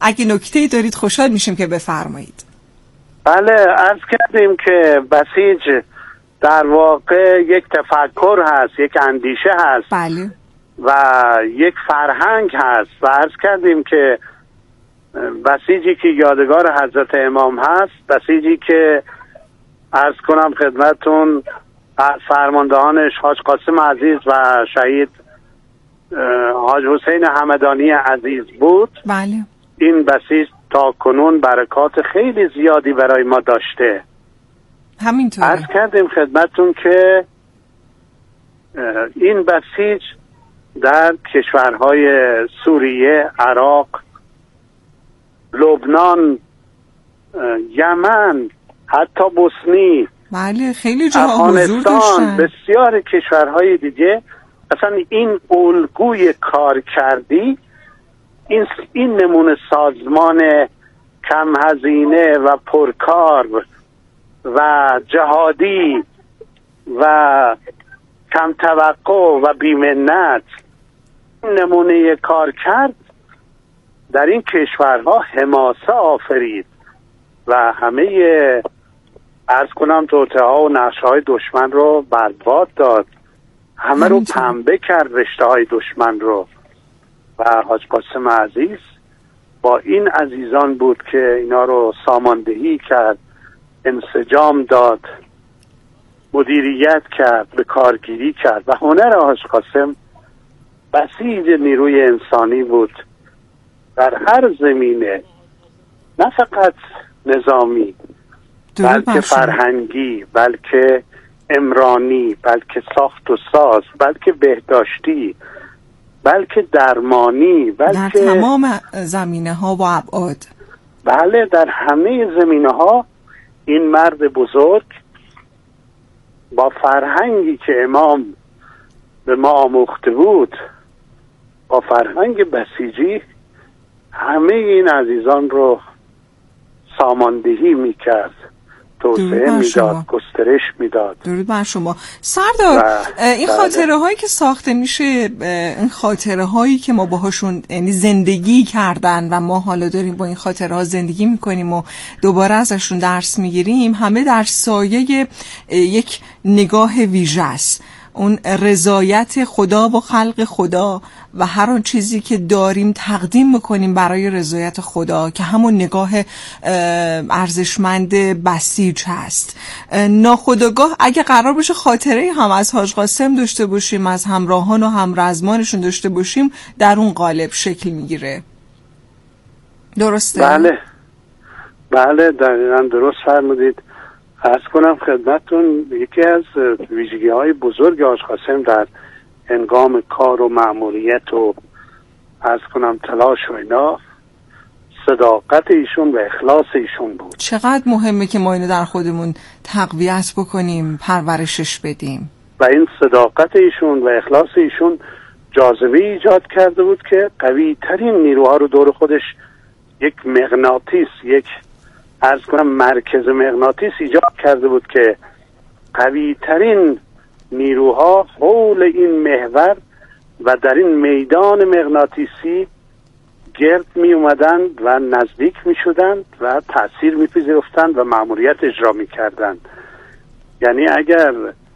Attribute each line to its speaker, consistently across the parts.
Speaker 1: اگه نکته‌ای دارید خوشحال میشیم که بفرمایید.
Speaker 2: بله، عرض کردیم که بسیج در واقع یک تفکر هست، یک اندیشه هست.
Speaker 1: بله.
Speaker 2: و یک فرهنگ هست و عرض کردیم که بسیجی که یادگار حضرت امام هست، بسیجی که عرض کنم خدمتون از فرماندهانش حاج قاسم عزیز و شهید حاج حسین همدانی عزیز بود.
Speaker 1: بله.
Speaker 2: این بسیج تا کنون برکات خیلی زیادی برای ما داشته.
Speaker 1: همینطوره.
Speaker 2: عرض کردیم خدمتون که این بسیج در کشورهای سوریه، عراق، لبنان، یمن، حتی بوسنی،
Speaker 1: بله خیلی جاها حضور
Speaker 2: افغانستان،
Speaker 1: داشتن،
Speaker 2: بسیار کشورهای دیگه اصلا این الگوی کار کردی، این نمونه سازمان کم هزینه و پرکار و جهادی و کم توقع و بیمنت، نمونه کار کرد در این کشورها حماسه آفرید و همه عرض کنم توطئه ها و نقشه های دشمن رو برباد داد، همه رو پنبه کرد رشته های دشمن رو. و حاج قاسم عزیز با این عزیزان بود که اینا رو ساماندهی کرد، انسجام داد، مدیریت کرد، به کارگیری کرد. و هنر حاج قاسم بسیج نیروی انسانی بود در هر زمینه، نه فقط نظامی بلکه فرهنگی، بلکه عمرانی، بلکه ساخت و ساز، بلکه بهداشتی، بلکه درمانی، بلکه
Speaker 1: در تمام زمینه ها و ابعاد.
Speaker 2: بله، در همه زمینه ها این مرد بزرگ با فرهنگی که امام به ما آموخته بود، با فرهنگ بسیجی، همه این عزیزان رو ساماندهی میکرد، توسعه میداد، گسترش میداد.
Speaker 1: درود بر شما سردار. این خاطره هایی که ساخته میشه، این خاطره هایی که ما باهاشون یعنی زندگی کردن و ما حالا داریم با این خاطره ها زندگی میکنیم و دوباره ازشون درس میگیریم، همه در سایه یک نگاه ویژه است، اون رضایت خدا و خلق خدا و هر آن چیزی که داریم تقدیم میکنیم برای رضایت خدا که همون نگاه ارزشمند بسیج هست. ناخودآگاه اگه قرار باشه خاطره هم از حاج قاسم داشته باشیم، از همراهان و همرزمانشون داشته باشیم، در اون قالب شکل میگیره. درسته؟
Speaker 2: بله بله، دقیقاً درست فرمودید. عرض کنم خدمتون یکی از ویژگی های بزرگ حاج قاسم در هنگام کار و مأموریت و عرض کنم تلاش و اینا، صداقت ایشون و اخلاص ایشون بود.
Speaker 1: چقدر مهمه که ما اینو در خودمون تقویت بکنیم، پرورشش بدیم.
Speaker 2: و این صداقت ایشون و اخلاص ایشون جاذبه ایجاد کرده بود که قوی ترین نیروها رو دور خودش یک مغناطیس، یک عرض کنم مرکز مغناطیس ایجاد کرده بود که قوی ترین نیروها حول این محور و در این میدان مغناطیسی گرد می اومدند و نزدیک می شدند و تأثیر می پذیرفتند و مأموریت اجرا می کردند. یعنی اگر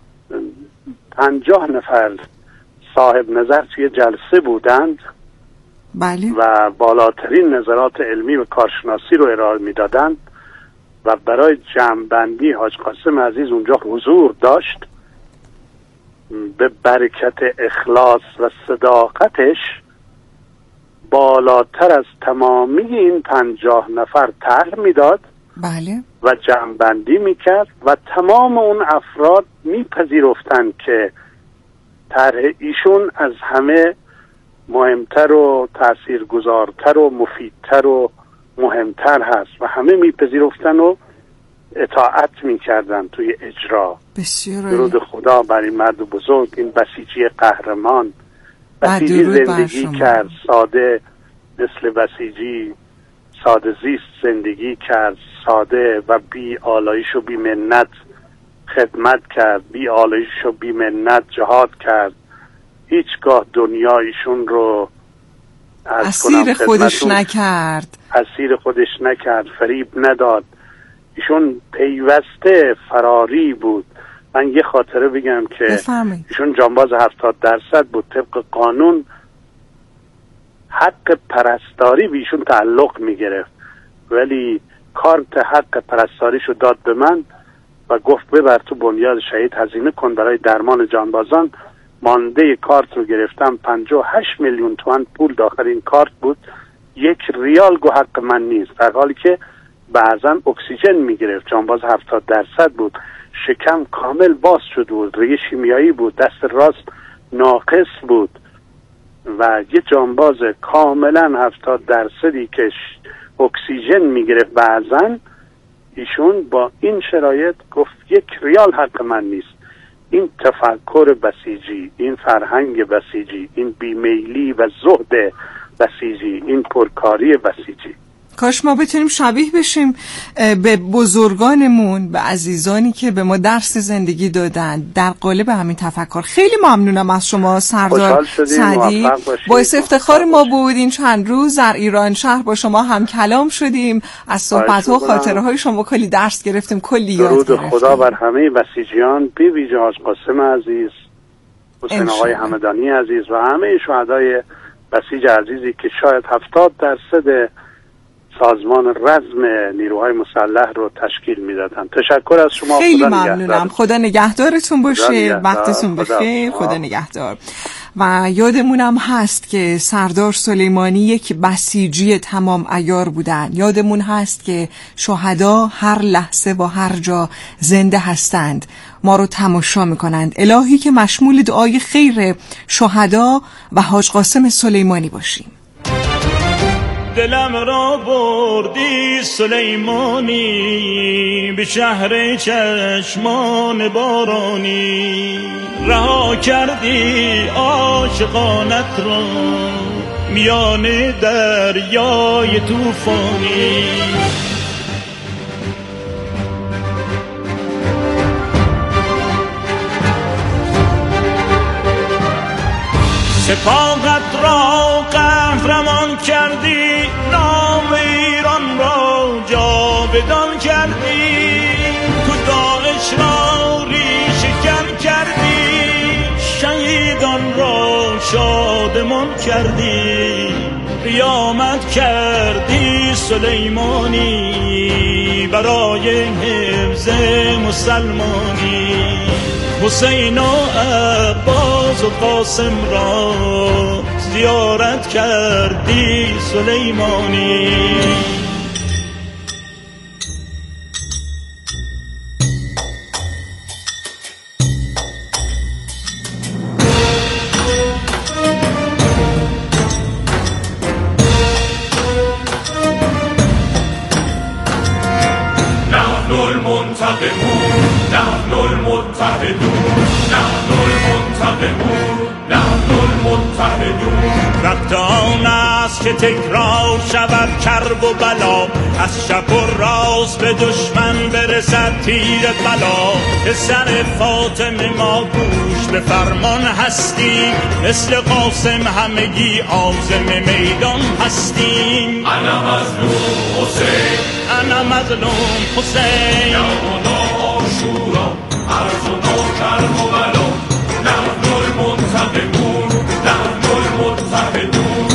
Speaker 2: 50 نفر صاحب نظر توی جلسه بودند،
Speaker 1: بله،
Speaker 2: و بالاترین نظرات علمی و کارشناسی رو ارائه می دادند و برای جمع‌بندی حاج قاسم عزیز اونجا حضور داشت، به برکت اخلاص و صداقتش بالاتر از تمامی این 50 نفر طرح میداد،
Speaker 1: بله،
Speaker 2: و جمع‌بندی میکرد و تمام اون افراد میپذیرفتند که طرح ایشون از همه مهمتر و تاثیرگذارتر و مفیدتر و مهمتر هست و همه میپذیرفتن و اطاعت میکردن توی اجرا.
Speaker 1: بسیار
Speaker 2: درود خدا بر این مرد بزرگ، این بسیجی قهرمان. بسیجی زندگی کرد، ساده مثل بسیجی ساده زیست زندگی کرد، ساده و بی آلایش و بی منت خدمت کرد، بی آلایش و بی منت جهاد کرد. هیچگاه دنیا ایشون رو
Speaker 1: اسیر خودش نکرد،
Speaker 2: فریب نداد. ایشون پیوسته فراری بود. من یه خاطره بگم که ایشون جانباز 70% بود. طبق قانون حق پرستاری به ایشون تعلق میگرفت، ولی کارت حق پرستاریشو داد به من و گفت ببر تو بنیاد شهید هزینه کن برای درمان جانبازان. مانده کارت رو گرفتم، 58 میلیون تومان پول داخل این کارت بود. 1 ریال گو حق من نیست، در حالی که بعضا اکسیژن میگرفت. جانباز 70% بود، شکم کامل باز شده بود، ریه شیمیایی بود، دست راست ناقص بود و یه جانباز کاملا 70% که اکسیژن میگرفت بعضا، ایشون با این شرایط گفت 1 ریال حق من نیست. این تفکر بسیجی، این فرهنگ بسیجی، این بیمیلی و زهد بسیجی، این پرکاری بسیجی.
Speaker 1: کاش ما بتونیم شبیه بشیم به بزرگانمون، به عزیزانی که به ما درس زندگی دادن در قالب همین تفکر. خیلی ممنونم از شما سردار سعدی، باعث افتخار ما بود. این چند روز در ایران شهر با شما هم کلام شدیم، از صحبت‌ها و خاطره‌های شما کلی درس گرفتیم، کلی یاد گرفتیم.
Speaker 2: درود خدا بر همه بسیجیان، بی ویژه حاج قاسم عزیز، حسین آقای همدانی عزیز و همه شهدای بسیج عزیزی که شاید 70% سازمان رزم نیروهای مسلح رو تشکیل میدادن. تشکر از شما.
Speaker 1: خیلی ممنونم. خدا نگهدارتون باشه. وقتتون بخیر. خدا نگهدار. و یادمونم هست که سردار سلیمانی یک بسیجی تمام عیار بودن. یادمون هست که شهدا هر لحظه و هر جا زنده هستند، ما رو تماشا میکنند. الهی که مشمول دعای خیر شهدا و حاج قاسم سلیمانی باشیم.
Speaker 3: دلم را بردی سلیمانی، به شهر چشمان بارانی، رها کردی عاشقانت را میان دریای طوفانی. سپاهت را قهرمان کردی، نام ایران را جاودان کردی، تو داعش را ریشه‌کن کردی، شهیدان را شادمان کردی، قیامت کردی سلیمانی برای حفظ مسلمانی. حسین و عباس و قاسم را زیارت کردی سلیمانی.
Speaker 4: نحن المنتقمون، نحن المتحدون، نحن المنتقمون، نحن المتحدون.
Speaker 3: وقت آن است که تکرار شود کرب و بلا، از شب و راست به دشمن برسد تیر بلا. که سر فاطمه ما گوش به فرمان هستیم، مثل قاسم همگی عازم میدان هستیم.
Speaker 4: انا مظلوم حسین،
Speaker 3: انا مظلوم حسین،
Speaker 4: یومنا عاشورا، ارزنا کرب و بلا. نحن المنتقمون، نحن المتحدون.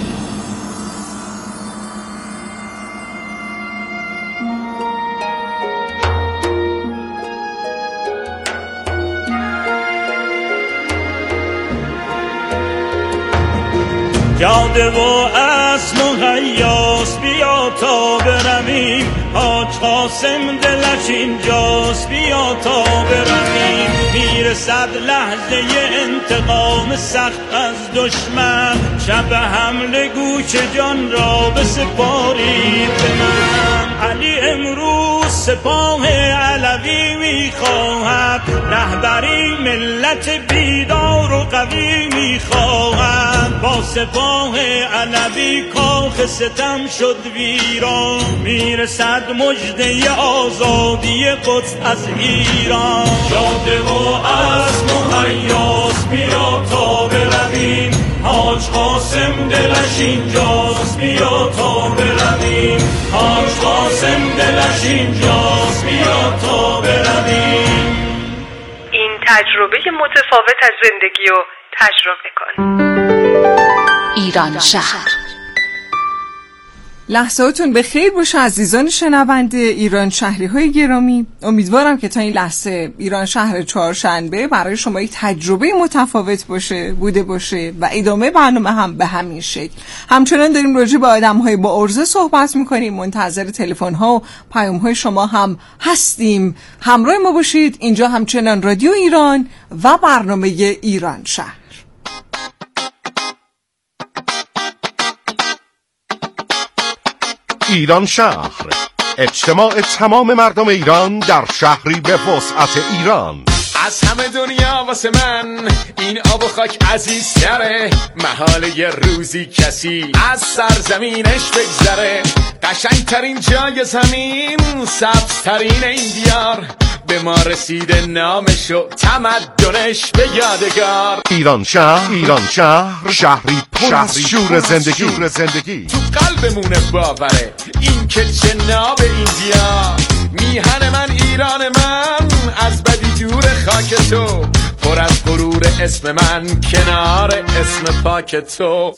Speaker 3: یاده و اسم و حیاس بیا تا برویم، حاج قاسم دلش اینجاست بیا تا برویم. میرسد لحظه انتقام سخت از دشمن، شب حمله گوش جان را بسپارید به من. علی امروز سپاه علوی میخواهد، رهبری ملت بیدار و قوی میخواهد. با سپاه علوی کاخ ستم شد ویران، میرسد مژده آزادی قدس از ایران.
Speaker 4: جاده و اسم و حیاس بیا تا برویم،
Speaker 3: حاج قاسم دلش اینجاست بیا تا برویم حاج قاسم دلش اینجاست بیا تا برویم
Speaker 5: این تجربه متفاوت از زندگی رو تجربه کن.
Speaker 6: ایران شهر.
Speaker 1: لحظاتون به خیر باشه عزیزان شنونده ایران شهری های گرامی. امیدوارم که تا این لحظه ایران شهر چهارشنبه برای شما یک تجربه متفاوت بوده باشه و ادامه برنامه هم به همین شکل. همچنان داریم راجع به آدم های با عرضه صحبت میکنیم. منتظر تلفن ها و پیام های شما هم هستیم. همراه ما باشید. اینجا همچنان رادیو ایران و برنامه ایران شهر.
Speaker 7: ایران شهر، اجتماع تمام مردم ایران در شهری به وسعت ایران.
Speaker 8: از همه دنیا واسه من این آب و خاک عزیزتره، محاله یه روزی کسی از سرزمینش بگذره. قشنگترین جای زمین، سبزترین این دیار، به ما رسیده نامش و تمدنش به یادگار.
Speaker 7: ایران شهر، شهری پر از شور زندگی.
Speaker 8: تو قلبمونه باوره این که جناب این دیار. میهن من ایران من، از بدی دور خاک تو، پر از غرور اسم من کنار اسم پاک تو.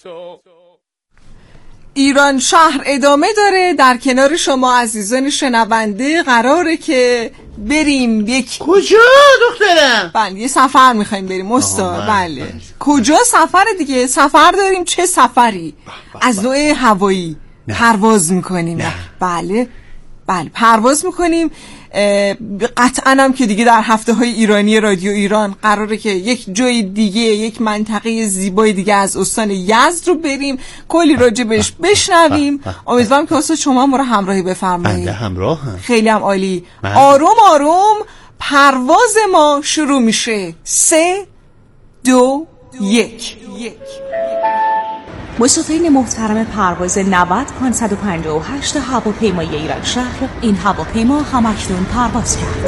Speaker 1: ایران شهر ادامه داره. در کنار شما عزیزان شنونده قراره که بریم
Speaker 9: کجا دخترم؟
Speaker 1: بله یه سفر میخوایم بریم استاد. بله کجا سفر دیگه؟ سفر داریم. چه سفری؟ از نوع هوایی پرواز میکنیم. بله پرواز میکنیم. قطعا هم که دیگه در هفته های ایرانی رادیو ایران قراره که یک جای دیگه، یک منطقه زیبای دیگه از استان یزد رو بریم کلی راجع بهش بشنویم. امیدوارم که استاد شما ما رو همراهی بفرمایید.
Speaker 9: همراهم.
Speaker 1: خیلی هم عالی. آروم آروم پرواز ما شروع میشه. 3 2 1.
Speaker 6: مسافرین محترم پرواز 90 558 هواپیمای ایران شهر، این هواپیما همکنون پرواز کرد.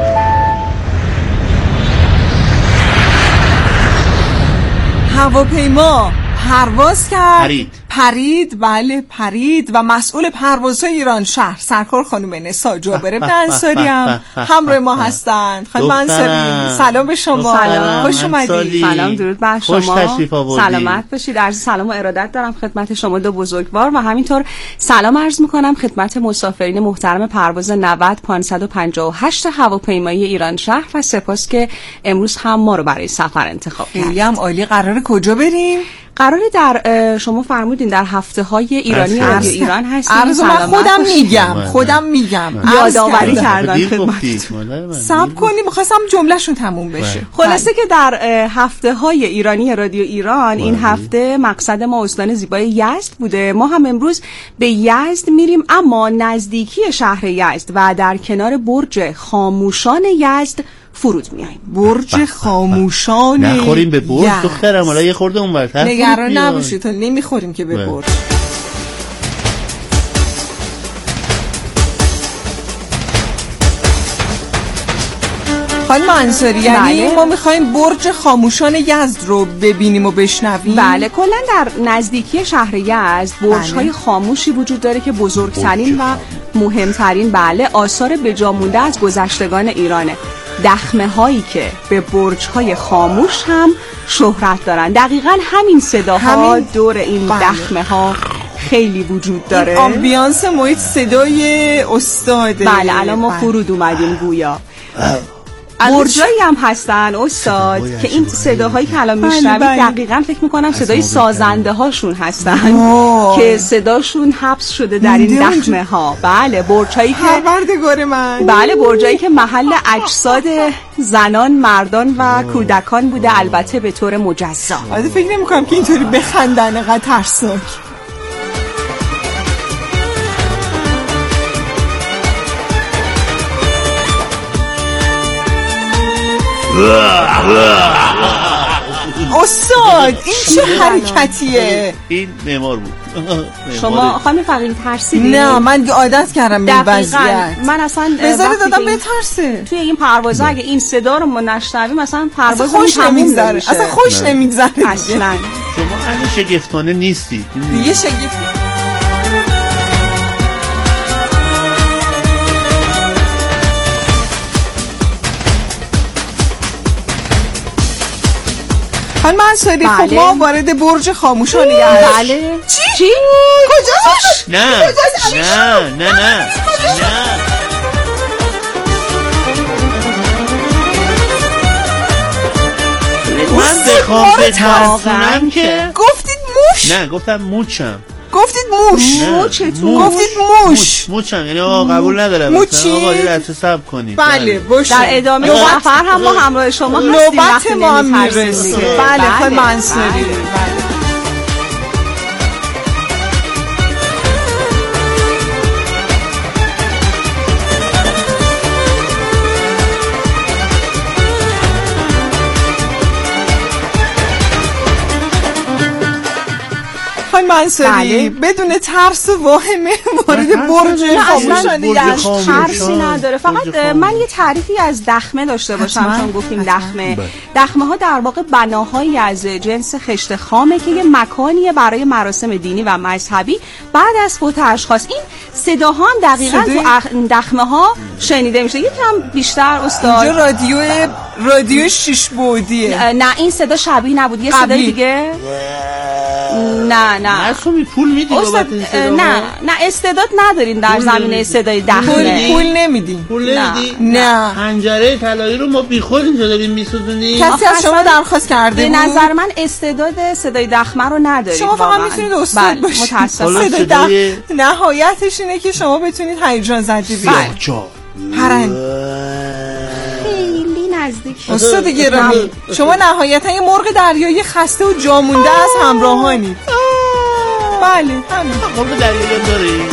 Speaker 1: هواپیما پرواز کرد. پرید. بله پرید. و مسئول پروازهای ایران شهر سرکار خانم نسا جابر ابن انصاری هم همراه ما هستند. خانم انصاری سلام به شما. خوش اومدید.
Speaker 10: سلام درود بر شما. سلامت باشید. عرض سلام و ارادت دارم خدمت شما دو بزرگوار و همینطور سلام عرض میکنم خدمت مسافرین محترم پرواز 90 558 هواپیمای ایران شهر و سپاس که امروز هم ما رو برای سفر انتخاب کردید.
Speaker 1: خیلی هم عالی. قراره کجا بریم؟
Speaker 10: قراره در شما فرمودین در هفته های ایرانی رادیو ایران هستیم.
Speaker 1: خودم میگم
Speaker 10: یادآوری کردن خدمتتون.
Speaker 1: صبر کنیم می‌خواستم جملهشون تموم بشه.
Speaker 10: خلاصه که در هفته های ایرانی رادیو ایران این هفته مقصد ما استان زیبای یزد بوده. ما هم امروز به یزد میریم، اما نزدیکی شهر یزد و در کنار برج خاموشان یزد فرود میاییم.
Speaker 1: برج خاموشان
Speaker 9: نخوریم به برج دخترم، حالا یه خورده اونورتر
Speaker 1: نگران نباشید تا نمیخوریم که به برج. خانم انصاری یعنی ما میخوایم برج خاموشان یزد رو ببینیم و بشنویم؟
Speaker 10: بله کلا در نزدیکی شهر یزد برج‌های خاموشی وجود داره که بزرگترین و مهمترین آثار بجا مونده از گذشتگان ایرانه. دخمه هایی که به برج های خاموش هم شهرت دارن. دقیقاً همین صداها دور این دخمه ها خیلی وجود داره.
Speaker 1: این آمبیانس محیط صدای استاده.
Speaker 10: بله الان ما فرود اومدیم گویا. برجایی هم هستن استاد که این صداهایی که الان میشنوید دقیقاً فکر میکنم صدای سازنده هاشون هستن که صداشون حبس شده در این دخمه ها. بله برجایی که محل اجساد زنان، مردان و کودکان بوده، البته به طور مجزا.
Speaker 1: فکر نمیکنم که اینطوری بخندن، انقدر ترسناک. استاد این چه حرکتیه؟
Speaker 9: این معمار بود.
Speaker 10: شما خانم فقیری ترسیدید؟
Speaker 1: نه من عادت کردم به وضعیت.
Speaker 10: من اصلا
Speaker 1: بذارید دادم بترسه.
Speaker 10: توی این پروازا اگه این صدا رو ما نشنویم مثلا پرواز
Speaker 1: خوش نمیگذره. اصلا خوش نمیگذره
Speaker 10: اصلا.
Speaker 9: شما اهل شگفتانه نیستی.
Speaker 1: دیگه شگفت. خانم منصوری خب ما وارد برج خاموشان
Speaker 10: بله.
Speaker 1: چی؟ کجاش؟
Speaker 9: نه من بخوام بترسونم که
Speaker 1: گفتید موش؟
Speaker 9: نه گفتم موچم.
Speaker 1: گفتید موش؟ گفتید موش؟
Speaker 9: موچم یعنی آقا قبول ندارم.
Speaker 1: موچی؟
Speaker 9: آقا یه لحظه صبر کنید.
Speaker 1: بله باشه.
Speaker 10: در ادامه سفر هم ما همراه شما هستیم.
Speaker 1: نوبت ما هم میرسه. بله خانم منصوری. منصوری بدون ترس و واهمه وارد برج خاموشان
Speaker 10: ترسی نداره. فقط من یه تعریفی از دخمه داشته باشم چون گفتیم دخمه ها در واقع بناهایی از جنس خشت خامه که یه مکانیه برای مراسم دینی و مذهبی بعد از فوت اشخاص. این صداها هم دقیقاً تو دخمه ها شنیده میشه. یکم بیشتر استاد
Speaker 1: اینجا رادیو 6 بعدیه.
Speaker 10: نه این صدا شبیه نبود. یه صدای دیگه نه
Speaker 9: اصلا پول میدی بابت این صدا؟
Speaker 10: نه استعداد ندارین در زمینه صدای دخمه.
Speaker 1: پول نمیدین؟
Speaker 9: نه پنجره طلایی رو ما بیخود اینجا داریم میسوزونیم.
Speaker 1: کسی از شما درخواست کرده
Speaker 10: به نظر من استعداد صدای دخمه رو ندارید.
Speaker 1: شما فقط میتونید استاد باشید.
Speaker 10: متاسفم.
Speaker 1: نهایتش اینه که شما بتونید هیجان زده بیارید. استاد گرامی شما نهایتا یه مرغ دریایی خسته و جا مونده از همراهانید. بله همین
Speaker 9: مرغ دریایی داریم.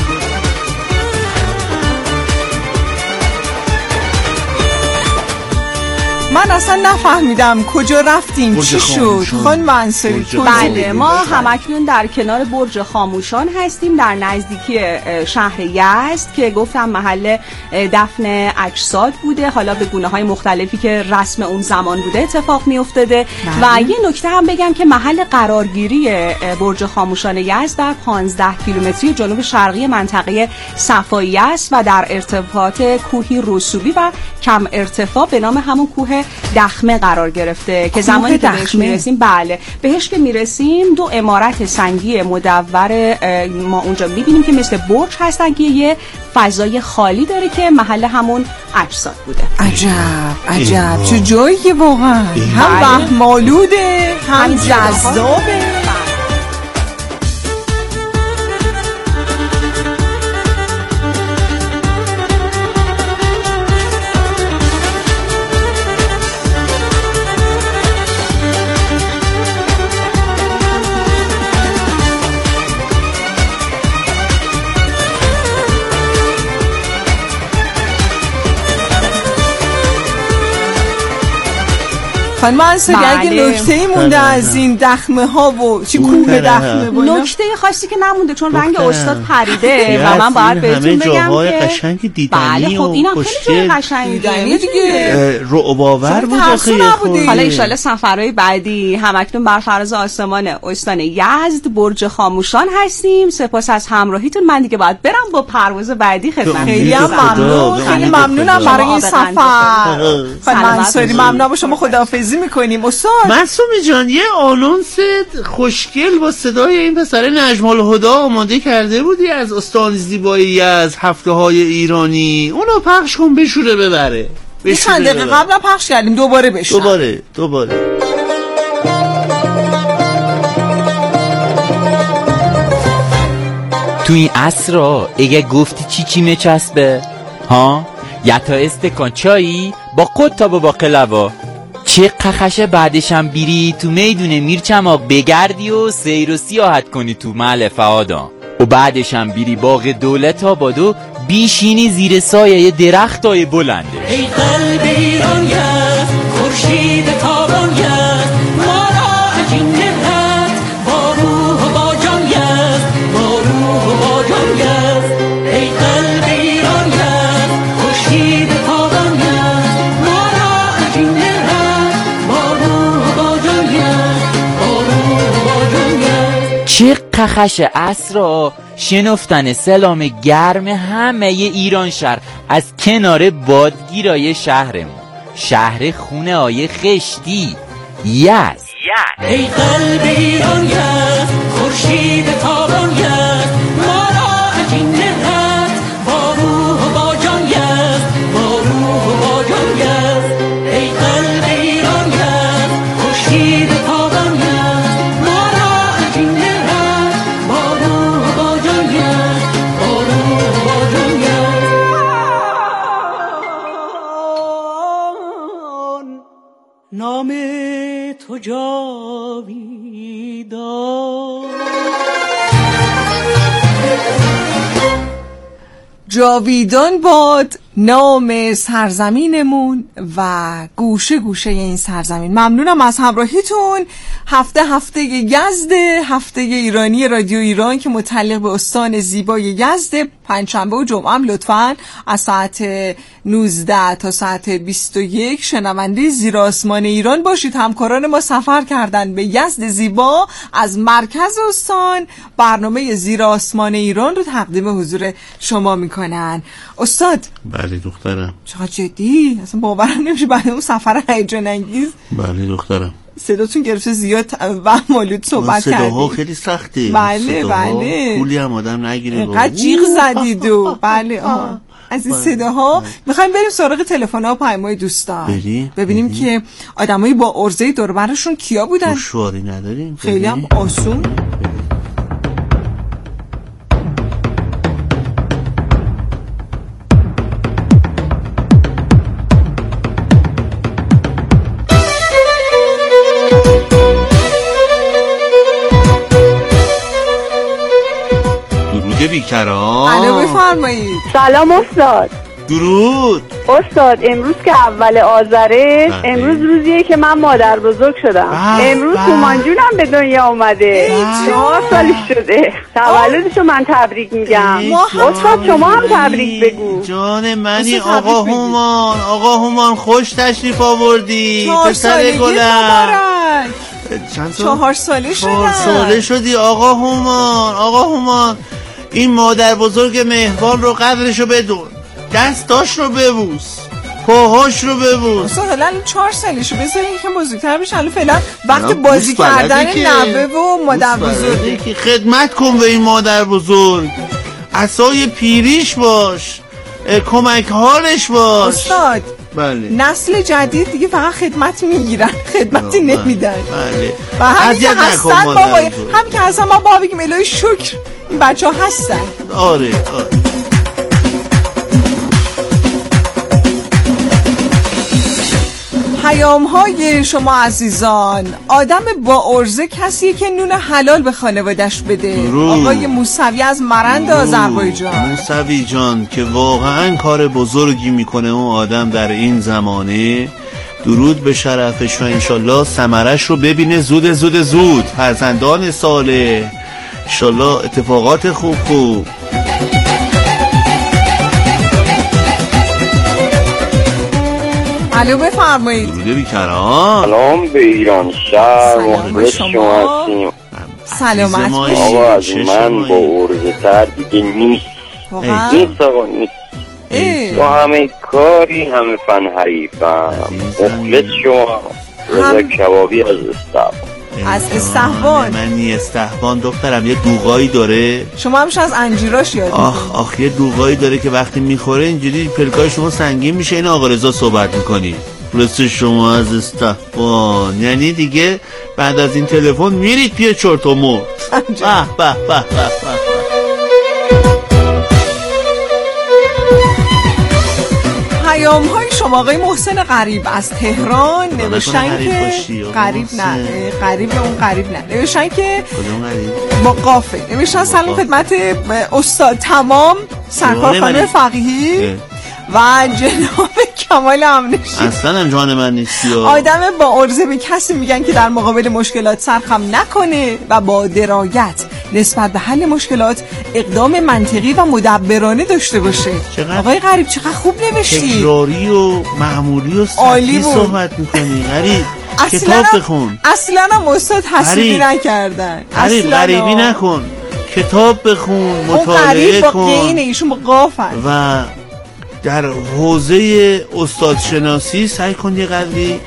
Speaker 1: من اصلا نفهمیدم کجا رفتیم چی شد خانم منصوری.
Speaker 10: بله ما همکنون در کنار برج خاموشان هستیم در نزدیکی شهر یزد که گفتم محل دفن اجساد بوده. حالا به گونه‌های مختلفی که رسم اون زمان بوده اتفاق می افتاده. و یه نکته هم بگم که محل قرارگیری برج خاموشان یزد در 15 کیلومتری جنوب شرقی منطقه صفایی است و در ارتفاعات کوهی رسوبی و کم ارتفاع به نام همون کوه دخمه قرار گرفته که زمانی که بهش میرسیم بهش که میرسیم دو عمارت سنگی مدور ما اونجا میبینیم که مثل برج هستن که یه فضای خالی داره که محل همون اجساد بوده.
Speaker 1: عجب چه جایی واقعا هم وهم‌آلوده هم جذابه. خانم منصوری اگه نکته‌ای مونده از این دخمه ها و چی کوه دخمه بود؟
Speaker 10: نکته خاصی که نمونده چون رنگ استاد پریده و من باید بهتون بگم که
Speaker 9: قشنگ دیدنی
Speaker 10: خب اینم خیلی جای قشنگیه
Speaker 1: دیگه.
Speaker 9: رعب‌آور بود
Speaker 10: حالا ان شاءالله سفرهای بعدی همکنون بر فراز آسمان استان یزد برج خاموشان هستیم. سپاس از همراهیتون. من دیگه باید برم با پرواز بعدی خدمت.
Speaker 1: خیلی ممنونم برای این سفر. خانم منصوری ممنون با شما خداحافظی میکنیم. استاد
Speaker 9: معصومی جان یه آنونس خوشگل با صدای این پسر نجم الهدی آماده کرده بودی از استان زیبایی از هفته‌های ایرانی. اونو پخش کن بشوره ببره.
Speaker 1: چند دقیقه قبلا پخش کردیم دوباره بشن.
Speaker 9: دوباره
Speaker 11: تو این عصر اگه گفتی چی میچسبه ها یا تا استکان چایی با قطاب و با قلوا چه قخشه بعدشم بیری تو میدون میرچماق بگردی و سیر و سیاحت کنی تو محل فعادا و بعدشم بیری باغ دولت آبادو بیشینی زیر سایه درختای بلنده.
Speaker 12: ای قلب ایران گرد خورشید تابان گرد ما را
Speaker 11: خخش اسرا شنفتن سلام گرم همه ایران شهر از کنار بادگیرای شهرمون، شهر خونه آیه خشتی یزد.
Speaker 12: ای قلب ایران یزد، خورشید تابان یزد، ما را اجین نهد با روح و با جان یزد، با روح و با جان یزد. ای قلب ایران یزد، خورشید تابان یزد، ما را اجین نهد با روح و با جان یزد، با روح و با جان یزد. نام تو
Speaker 1: جاویدان باد نام سرزمینمون و گوشه گوشه این سرزمین. ممنونم از همراهیتون. هفته یزد، هفته ایرانی رادیو ایران که متعلق به استان زیبای یزد. پنجشنبه و جمعه هم لطفاً از ساعت 19 تا ساعت 21 شنونده زیر آسمان ایران باشید. همکاران ما سفر کردن به یزد زیبا از مرکز استان، برنامه زیر آسمان ایران رو تقدیم حضور شما میکنن. استاد.
Speaker 9: بله دخترم.
Speaker 1: چقدر جدی، اصلا باورم نمیشه بعد اون سفر هیجان انگیز.
Speaker 9: بله دخترم.
Speaker 1: صداتون گرفته زیاد و مالود صحبت کردید.
Speaker 9: صداها خیلی سخته.
Speaker 1: بله بله.
Speaker 9: پولی هم آدم نگیره.
Speaker 1: اینقدر جیغ زدید و بله از این صداها میخوایم بریم سراغ تلفن‌ها و پیام‌های دوستان. ببینیم که آدمایی با عرضه دور و برشون کیا بودن.
Speaker 9: دشواری نداریم.
Speaker 1: خیلی هم آسون.
Speaker 9: بیکران.
Speaker 1: الو بفرمایید.
Speaker 13: سلام استاد.
Speaker 9: درود
Speaker 13: استاد. امروز که اول آذره، امروز روزیه که من مادر بزرگ شدم. امروز تومان جونم به دنیا اومده. 4 سالش شده. تولدشو من تبریک میگم. استاد شما هم تبریک بگو.
Speaker 9: جان منی آقا هومان. آقا هومان خوش تشریف آوردی.
Speaker 1: پسر گلم.
Speaker 9: چند سال؟
Speaker 1: 4 ساله شدم.
Speaker 9: 4 ساله شدی آقا هومان. آقا هومان این مادر بزرگ مهربان رو قدرشو بدون، دستاش رو ببوس، پاهاش رو ببوس.
Speaker 1: حالا 4 سالشو بذارین که بزرگتر بشه. حالا فعلا وقت بازی کردن نوه و مادر بزرگه
Speaker 9: که خدمت کن به این مادر بزرگ، عصای پیریش باش، کمک حالش باش.
Speaker 1: استاد
Speaker 9: بله.
Speaker 1: نسل جدید دیگه فقط خدمت میگیرن، خدمتی نمیدن.
Speaker 9: بله.
Speaker 1: و همین که هستن بابا، همین که هستن ما با بگیم الهی شکر این بچه ها هستن.
Speaker 9: آره.
Speaker 1: پیام های شما عزیزان. آدم با عرضه کسیه که نون حلال به خانوادش بده. آقای موسوی از مرند آذربایجان.
Speaker 9: موسوی جان که واقعا کار بزرگی میکنه اون آدم در این زمانه. درود به شرفش و انشالله ثمرش رو ببینه زود. فرزندان صالح، انشالله اتفاقات خوب.
Speaker 1: الو بفرمایید.
Speaker 9: درود بیکران.
Speaker 14: سلام به ایران شهر. محبت شما هستیم.
Speaker 1: سلامت باشید.
Speaker 14: آقا از من با عرضه تر دیگه نیست. نیست آقا نیست. تو همه کاری همه فن حریفم. مخلص شما. رضا کبابی از
Speaker 1: استحبان.
Speaker 9: منی استحبان دخترم. یه دوغایی داره،
Speaker 1: شما همش از انجیراش یاد میکنی.
Speaker 9: آخ یه دوغایی داره که وقتی میخوره اینجوری پلکای شما سنگین میشه. این آقا رضا صحبت میکنی. رسه شما از استحبان، یعنی دیگه بعد از این تلفن میرید پیه چرت و مرد. به
Speaker 1: پیام های شما آقای محسن غریب از تهران نوشتن که غریب نه نوشتن که با قافه نوشتن سلام خدمت استاد تمام، سرکار خانم فقیهی و جناب کمال امنشی.
Speaker 9: اصلا جان من نیستی.
Speaker 1: آدم با عرضه به کسی میگن که در مقابل مشکلات سرخم نکنه و با درایت نسبت به حل مشکلات اقدام منطقی و مدبرانه داشته باشه. آقای غریب چقدر خوب نوشتی.
Speaker 9: تکراری و معمولی و سطحی صحبت میکنی غریب. کتاب بخون.
Speaker 1: اصلا هم استاد حسودی نکردن.
Speaker 9: غریبی نکن، کتاب بخون، مطالعه کن.
Speaker 1: ایشون با قافن
Speaker 9: و در حوزه استادشناسی سعی کن یه قدری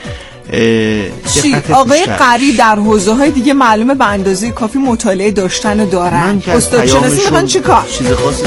Speaker 1: آقای قریب در حوزه های دیگه معلومه به اندازه کافی مطالعه داشتن و دارن. استادشناسی میخوان چی کار؟
Speaker 9: چیز خاصی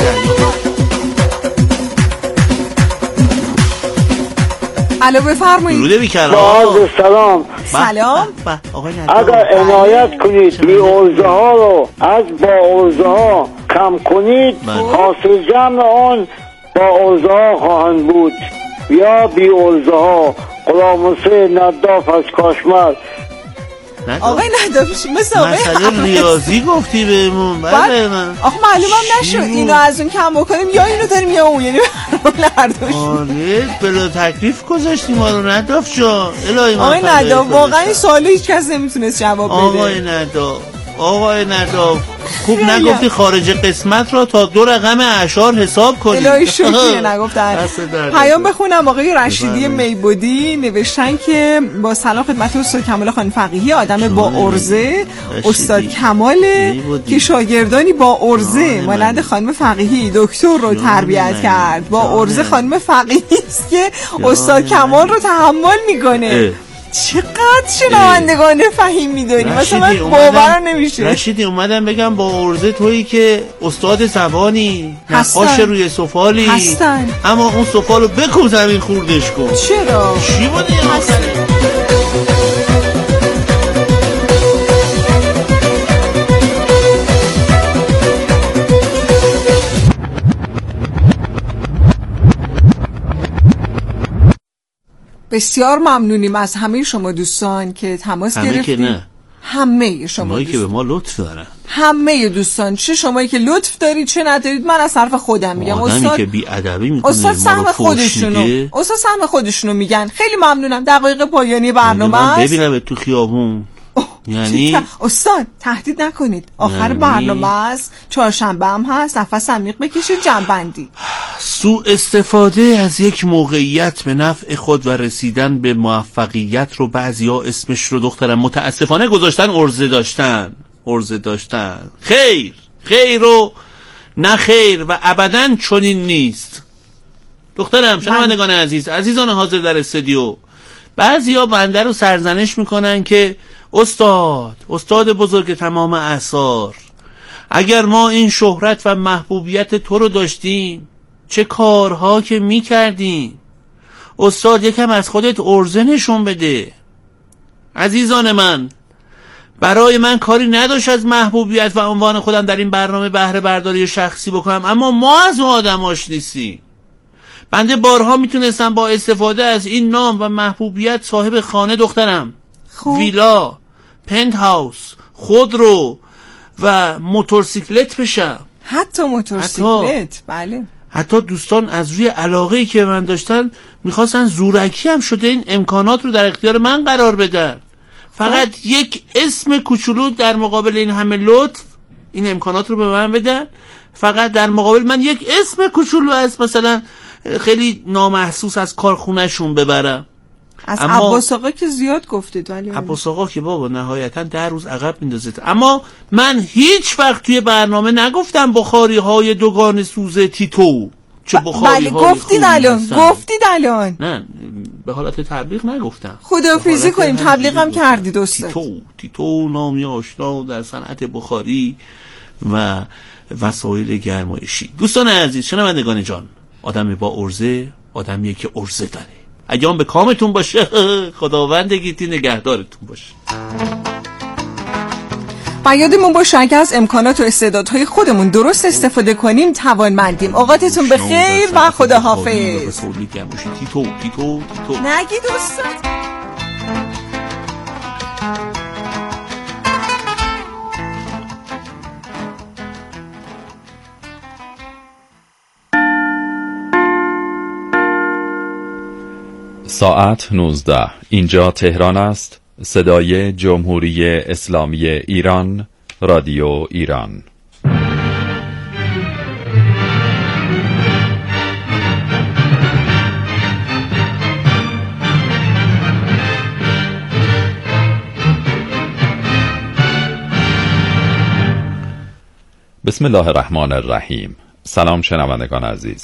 Speaker 1: الو بفرمایید.
Speaker 9: روده بیکرم.
Speaker 2: سلام.
Speaker 1: سلام.
Speaker 2: اگر عنایت کنید بی ارزه ها رو از با ارزه ها کم کنید، حاصل جمع آن با ارزه ها خواهند بود. یا بی ارزه ها. غلام حسین نداف از کاشمر.
Speaker 1: آقای ندافی مثل آقای
Speaker 9: مسئله ریاضی گفتی بهمون. بله من
Speaker 1: آخه معلومم نشد اینو از اون کم بکنیم یا اینو داریم یا اون، یعنی هر دوش.
Speaker 9: آره بلا تکلیف گذاشتیم ما رو نداف جان.
Speaker 1: آقای نداف واقعا این سوالو هیچ کس نمیتونست جواب بده.
Speaker 9: آقای نداف خوب نگفتی خارج قسمت را تا 2 رقم اعشار حساب کنی.
Speaker 1: الهی شکریه نگفتن. پیام بخونم. آقای رشیدی میبودی نوشتن که با سلام خدمت استاد کمال خان فقیهی، آدم با ارزه. استاد کمال که شاگردانی با ارزه مانند خانم فقیهی دکتر رو تربیت کرد. با ارزه خانم فقیهی است که استاد کمال رو تحمل میکنه. چقدر شنوندگان فهیم میداری، مثلا من باور نمیشه.
Speaker 9: رشیدی اومدم بگم با ارزه تویی که استاد زبانی، نقاش روی سفالی
Speaker 1: هستن،
Speaker 9: اما اون سفالو بکن زمین خوردش کن.
Speaker 1: چرا؟
Speaker 9: چی بوده
Speaker 1: بسیار ممنونیم از همه شما دوستان که تماس گرفتید. همه شمایی
Speaker 9: که به ما لطف دارن،
Speaker 1: همه دوستان، چه شمایی که لطف دارید چه ندارید. من از طرف خودم میگم
Speaker 9: استاد که بی ادبی میکنه
Speaker 1: استاد سهم خودشونو میگن. خیلی ممنونم. دقایق پایانی برنامه است.
Speaker 9: ببینم تو خیابون یعنی
Speaker 1: استاد تهدید نکنید. آخر برنامه است، چهارشنبه هم هست. نفس عمیق بکشید. جنبندی.
Speaker 9: سوء استفاده از یک موقعیت به نفع خود و رسیدن به موفقیت رو بعضیا اسمش رو دخترم متاسفانه گذاشتن ارزه داشتن. خیر و نه خیر و ابداً چنین نیست. دخترم شنوندگان عزیزان حاضر در استودیو، بعضیا بنده رو سرزنش میکنن که استاد بزرگ تمام اعصار، اگر ما این شهرت و محبوبیت تو رو داشتیم چه کارها که میکردیم. استاد یکم از خودت ارزه نشون بده. عزیزان من، برای من کاری نداشت از محبوبیت و عنوان خودم در این برنامه بهره برداری شخصی بکنم، اما ما از اون آدماش نیستیم. بنده بارها میتونستم با استفاده از این نام و محبوبیت صاحب خانه دخترم، ویلا، پنت هاوس، خودرو و موتورسیکلت بشم.
Speaker 1: حتی موتورسیکلت؟ بله.
Speaker 9: حتی دوستان از روی علاقه‌ای که من داشتن میخواستن زورکی هم شده این امکانات رو در اختیار من قرار بدن. فقط یک اسم کوچولو در مقابل این همه لطف این امکانات رو به من بدن. فقط در مقابل من یک اسم کوچولو از مثلا خیلی نامحسوس از کارخونهشون ببرم.
Speaker 1: از عباس آقا که زیاد گفتید، ولی
Speaker 9: عباس آقا که بابا نهایتا 10 روز عقب میندازه. اما من هیچ وقت توی برنامه نگفتم بخاری های دوگان سوز تیتو. چه بخاری های
Speaker 1: گفتید الان
Speaker 9: نه به حالت تبلیغ نگفتم.
Speaker 1: خداحافظی کنیم. تبلیغم کردید استاد.
Speaker 9: تیتو نامی آشنا در صنعت بخاری و وسایل گرمایشی. دوستان عزیز، شنوندگان جان، آدم با ارزه آدمیه که ارزه داره. ایام به کامتون باشه. خداوند گیتی نگهدارتون باشه.
Speaker 1: و یادمون باشه اگه از امکانات و استعدادهای خودمون درست استفاده کنیم توانمندیم. اوقاتتون بخیر و خداحافظ.
Speaker 9: تیتو
Speaker 1: نگید استاد.
Speaker 15: ساعت 19. اینجا تهران است. صدای جمهوری اسلامی ایران، رادیو ایران. بسم الله الرحمن الرحیم. سلام شنوندگان عزیز،